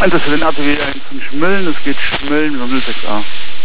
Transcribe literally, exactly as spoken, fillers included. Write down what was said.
Eins für den A T W eins zum Schmüllen, es geht Schmüllen über null sechs a.